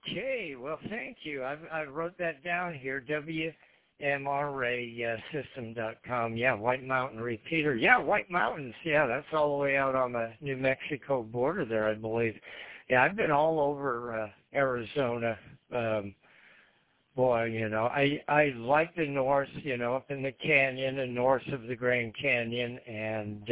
Okay, well, thank you. I wrote that down here, WMRAsystem.com. Yeah, White Mountain Repeater. Yeah, White Mountains. Yeah, that's all the way out on the New Mexico border there, I believe. Yeah, I've been all over Arizona. Boy, I like the north, up in the canyon and north of the Grand Canyon, and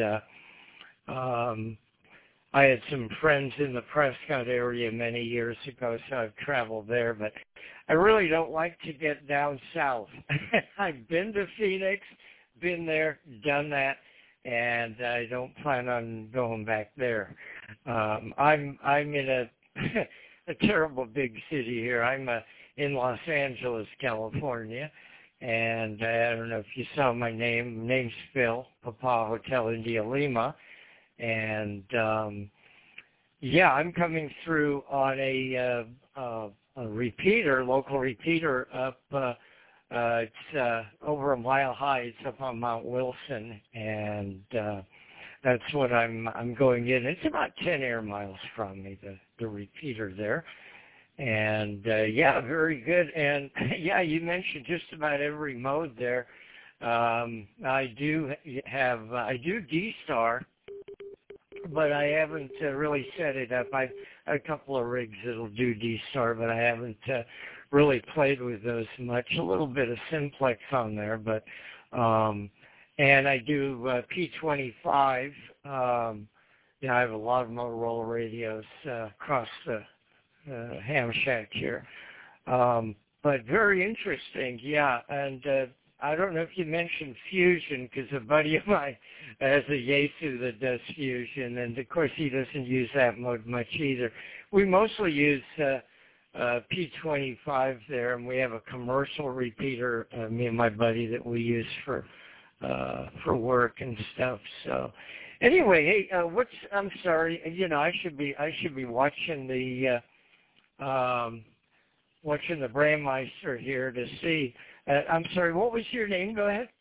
I had some friends in the Prescott area many years ago, so I've traveled there, but I really don't like to get down south. I've been to Phoenix, been there, done that, and I don't plan on going back there. I'm in a a terrible big city here. I'm in Los Angeles, California, and I don't know if you saw my name. Name's Phil, Papa Hotel India Lima. And yeah, I'm coming through on a repeater, local repeater up. It's over a mile high. It's up on Mount Wilson, and that's what I'm going in. It's about 10 air miles from me, the repeater there. And yeah, very good. And yeah, you mentioned just about every mode there. I do D-Star, but I haven't really set it up. I've a couple of rigs that'll do D-Star, but I haven't really played with those much. A little bit of Simplex on there, but and I do P25. I have a lot of Motorola radios across the ham shack here. But very interesting, yeah. And I don't know if you mentioned Fusion, because a buddy of mine has a Yaesu that does Fusion, and of course he doesn't use that mode much either. We mostly use P25 there, and we have a commercial repeater, me and my buddy, that we use for work and stuff. So anyway, hey, I'm sorry, I should be watching the Brandmeister here to see. I'm sorry, what was your name? Go ahead.